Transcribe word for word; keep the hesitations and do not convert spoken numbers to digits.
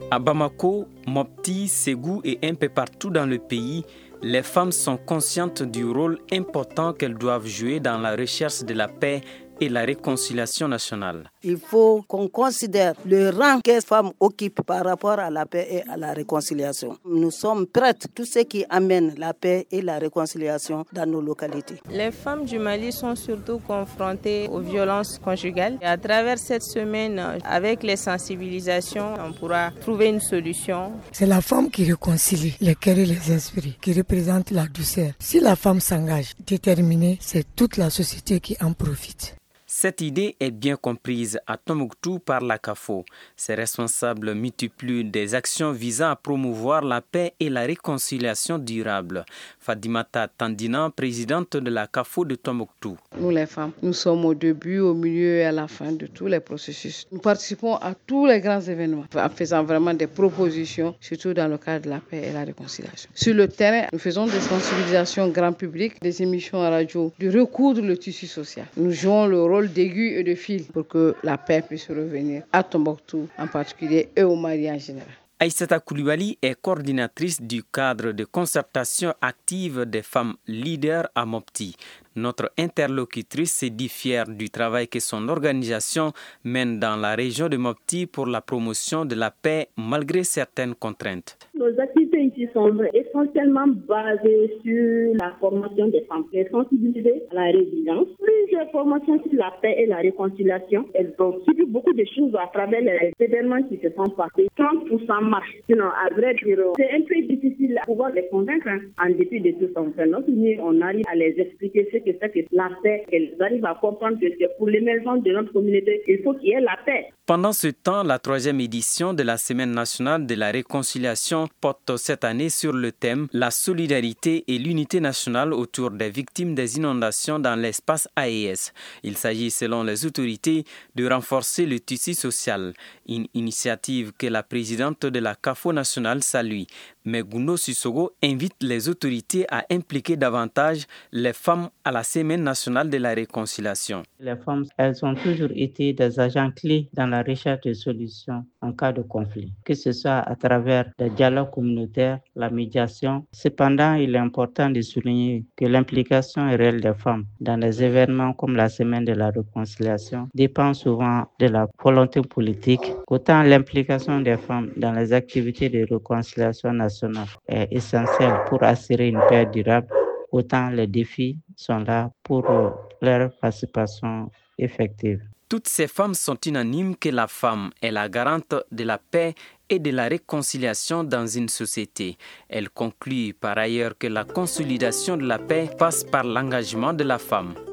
À Bamako, Mopti, Ségou et un peu partout dans le pays, les femmes sont conscientes du rôle important qu'elles doivent jouer dans la recherche de la paix et la réconciliation nationale. Il faut qu'on considère le rang que les femmes occupent par rapport à la paix et à la réconciliation. Nous sommes prêtes, tout ce qui amène la paix et la réconciliation dans nos localités. Les femmes du Mali sont surtout confrontées aux violences conjugales. Et à travers cette semaine, avec les sensibilisations, on pourra trouver une solution. C'est la femme qui réconcilie les cœurs et les esprits, qui représente la douceur. Si la femme s'engage déterminée, c'est toute la société qui en profite. Cette idée est bien comprise à Tombouctou par la C A F O. Ses responsables multiplient des actions visant à promouvoir la paix et la réconciliation durable. Fadimata Tandina, présidente de la C A F O de Tombouctou. Nous les femmes, nous sommes au début, au milieu et à la fin de tous les processus. Nous participons à tous les grands événements en faisant vraiment des propositions, surtout dans le cadre de la paix et la réconciliation. Sur le terrain, nous faisons des sensibilisations grand public, des émissions à radio, de recoudre le tissu social. Nous jouons le rôle d'aigu et de fil pour que la paix puisse revenir à Tombouctou en particulier et au Mali en général. Aïssata Koulibaly est coordinatrice du cadre de concertation active des femmes leaders à Mopti. Notre interlocutrice s'est dit fière du travail que son organisation mène dans la région de Mopti pour la promotion de la paix malgré certaines contraintes. Nos activités ici sont essentiellement basées sur la formation des femmes, les sensibiliser à la résilience, plusieurs formations sur la paix et la réconciliation. Elles ont suivi beaucoup de choses à travers les événements qui se sont passés. trente pour cent marche. Sinon, à vrai dire, c'est un peu difficile à pouvoir les convaincre. Hein. En dépit de tout ça, on fait notre mieux, on arrive à les expliquer ce que c'est que la paix. Elles arrivent à comprendre que c'est pour l'émergence de notre communauté, il faut qu'il y ait la paix. Pendant ce temps, la troisième édition de la Semaine nationale de la réconciliation porte cette année sur le thème « La solidarité et l'unité nationale autour des victimes des inondations dans l'espace A E S ». Il s'agit, selon les autorités, de renforcer le tissu social, une initiative que la présidente de la C A F O nationale salue. Mais Gouno Sissogo invite les autorités à impliquer davantage les femmes à la Semaine nationale de la réconciliation. Les femmes, elles ont toujours été des agents clés dans la recherche de solutions en cas de conflit, que ce soit à travers le dialogue communautaire, la médiation. Cependant, il est important de souligner que l'implication réelle des femmes dans les événements comme la Semaine de la réconciliation dépend souvent de la volonté politique. Autant l'implication des femmes dans les activités de réconciliation nationale est essentielle pour assurer une paix durable, autant les défis sont là pour leur participation effective. Toutes ces femmes sont unanimes que la femme est la garante de la paix et de la réconciliation dans une société. Elles concluent par ailleurs que la consolidation de la paix passe par l'engagement de la femme.